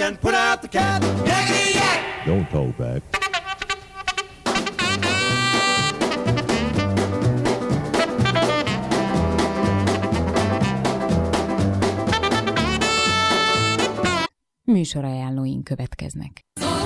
and put out the cat. Yakety yak! Don't hold back. Műsorajánlóink következnek.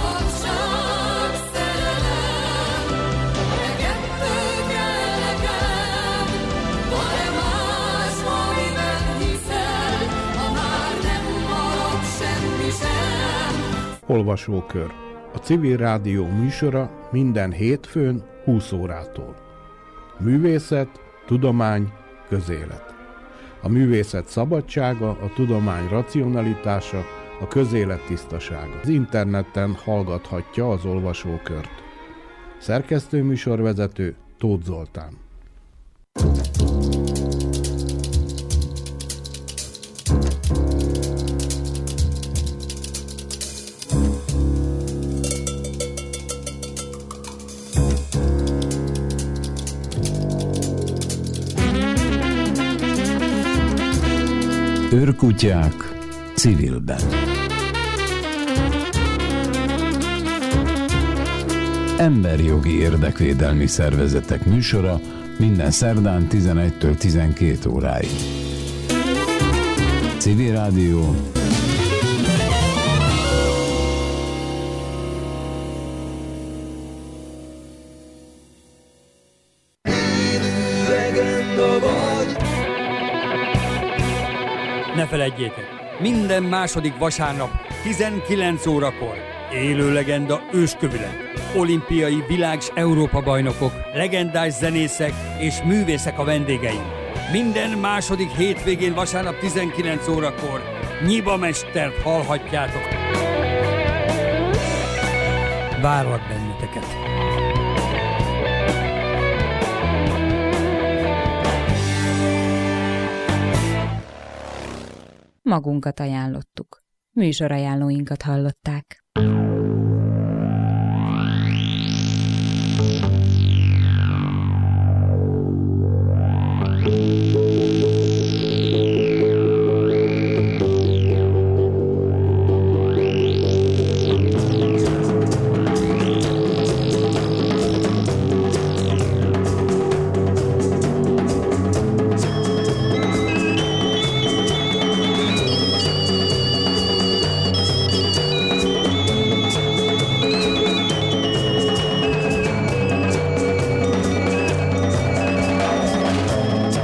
Olvasókör. A Civil Rádió műsora minden hétfőn 20 órától. Művészet, tudomány, közélet. A művészet szabadsága, a tudomány racionalitása, a közélet tisztasága. Az interneten hallgathatja az olvasókört. Szerkesztő műsorvezető Tóth Zoltán. Őrkutyák civilben. Emberjogi érdekvédelmi szervezetek műsora minden szerdán 11-től 12 óráig. Civil Rádió. Ne feledjétek, minden második vasárnap 19 órakor élő legenda őskövület, olimpiai világ- és Európa-bajnokok, legendás zenészek és művészek a vendégeink. Minden második hétvégén vasárnap 19 órakor Nyiba mestert hallhatjátok. Várlak benneteket! Magunkat ajánlottuk. Műsorajánlóinkat hallották.